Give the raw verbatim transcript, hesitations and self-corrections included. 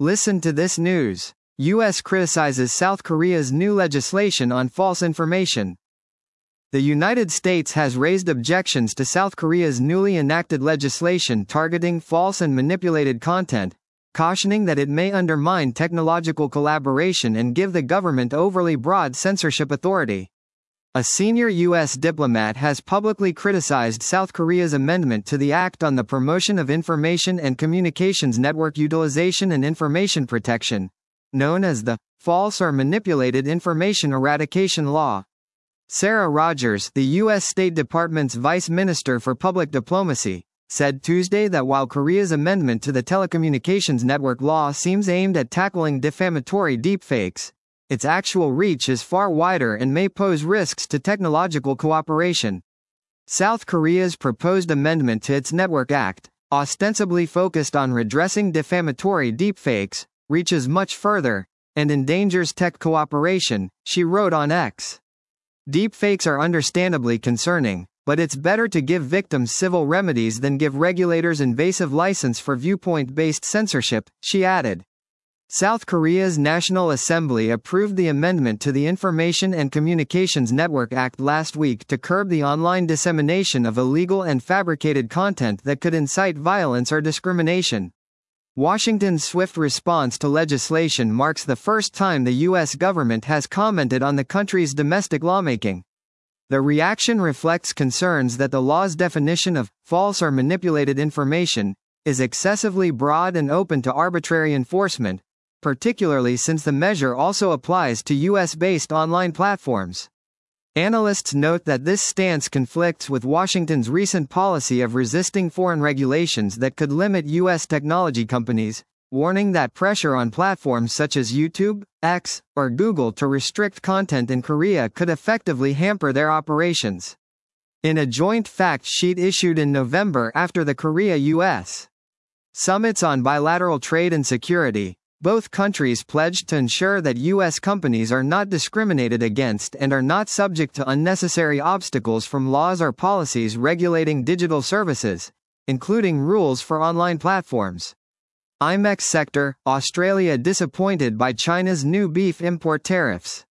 Listen to this news. U S criticizes South Korea's new legislation on false information. The United States has raised objections to South Korea's newly enacted legislation targeting false and manipulated content, cautioning that it may undermine technological collaboration and give the government overly broad censorship authority. A senior U S diplomat has publicly criticized South Korea's amendment to the Act on the Promotion of Information and Communications Network Utilization and Information Protection, known as the False or Manipulated Information Eradication Law. Sarah Rogers, the U S State Department's Vice Minister for Public Diplomacy, said Tuesday that while Korea's amendment to the Telecommunications Network Law seems aimed at tackling defamatory deepfakes, its actual reach is far wider and may pose risks to technological cooperation. South Korea's proposed amendment to its Network Act, ostensibly focused on redressing defamatory deepfakes, reaches much further, and endangers tech cooperation, she wrote on X. Deepfakes are understandably concerning, but it's better to give victims civil remedies than give regulators invasive license for viewpoint-based censorship, she added. South Korea's National Assembly approved the amendment to the Information and Communications Network Act last week to curb the online dissemination of illegal and fabricated content that could incite violence or discrimination. Washington's swift response to legislation marks the first time the U S government has commented on the country's domestic lawmaking. The reaction reflects concerns that the law's definition of false or manipulated information is excessively broad and open to arbitrary enforcement, particularly since the measure also applies to U S-based online platforms. Analysts note that this stance conflicts with Washington's recent policy of resisting foreign regulations that could limit U S technology companies, warning that pressure on platforms such as YouTube, X, or Google to restrict content in Korea could effectively hamper their operations. In a joint fact sheet issued in November after the Korea-U S summits on bilateral trade and security, both countries pledged to ensure that U S companies are not discriminated against and are not subject to unnecessary obstacles from laws or policies regulating digital services, including rules for online platforms. I M E X sector, Australia disappointed by China's new beef import tariffs.